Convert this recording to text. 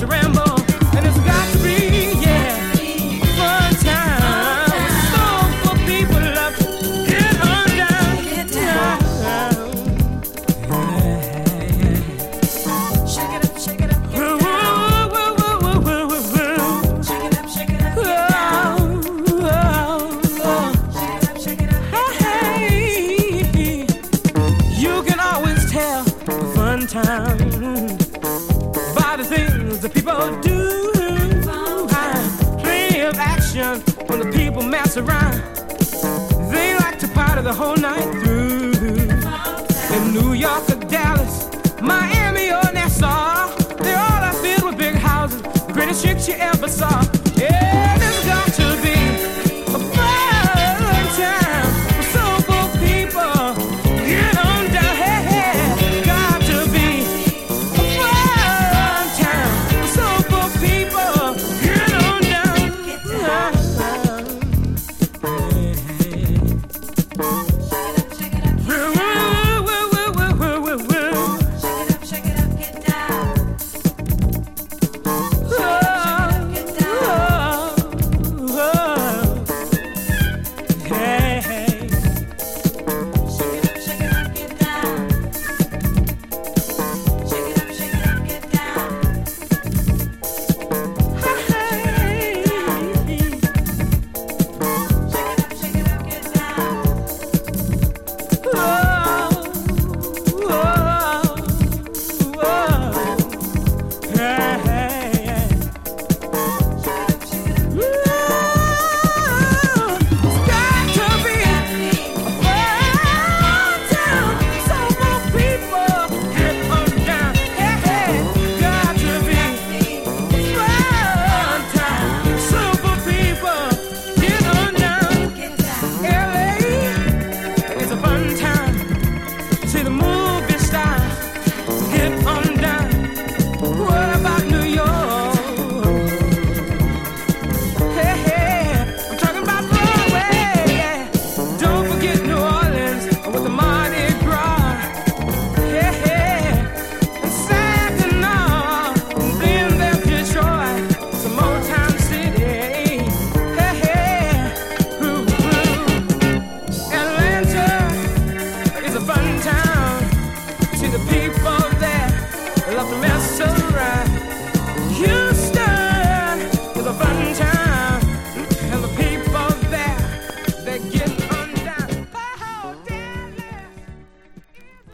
to ramble, and it's got to be, yeah, fun time. So for people love to get on down, get down. Shake it up, shake it up. Shake it up, shake it up. Shake it up, shake it up. Hey, you can always tell the fun time by the things that people do. Plenty of action when the people mess around. They like to party the whole night through.